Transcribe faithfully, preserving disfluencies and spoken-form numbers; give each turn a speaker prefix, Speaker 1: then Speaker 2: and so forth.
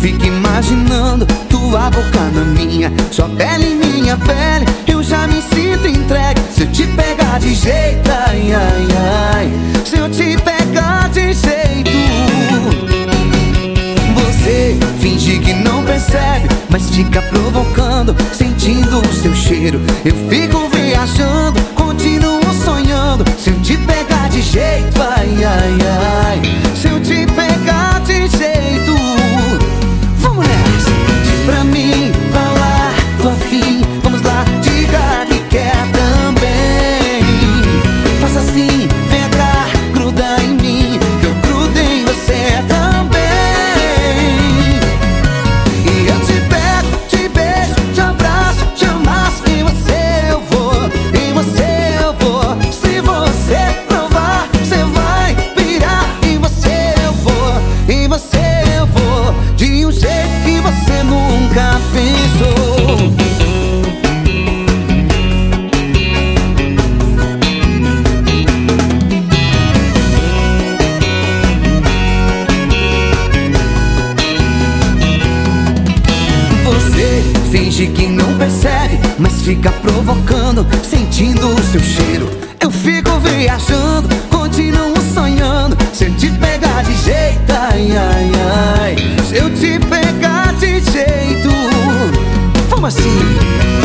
Speaker 1: fico imaginando tua boca na minha, sua pele em minha pele, eu já me sinto entregue. Se eu te pegar de jeito, ai, ai, ai, se eu te pegar de jeito. Você finge que não percebe, mas fica provocando, sentindo o seu cheiro. Eu fico viajando, continuo sonhando. Se eu te pegar de jeito, ai, ai, ai, se eu te pegar de jeito. Vamos nessa, diz pra mim, vai lá, tô afim, vamos lá, diga que quer também. Faça assim, vem cá, gruda em mim, que eu grudo em você também. E eu te pego, te beijo, te abraço, te amasso, em você eu vou, em você eu vou. Se você provar, você vai pirar, em você eu vou, em você eu vou, de um jeito que você nunca pensou. Você finge que não percebe, mas fica provocando, sentindo o seu cheiro. Eu fico viajando, continuo sonhando. Se eu te pegar de jeito, ai, ai, ai, se eu te pegar de jeito. Vamos assim.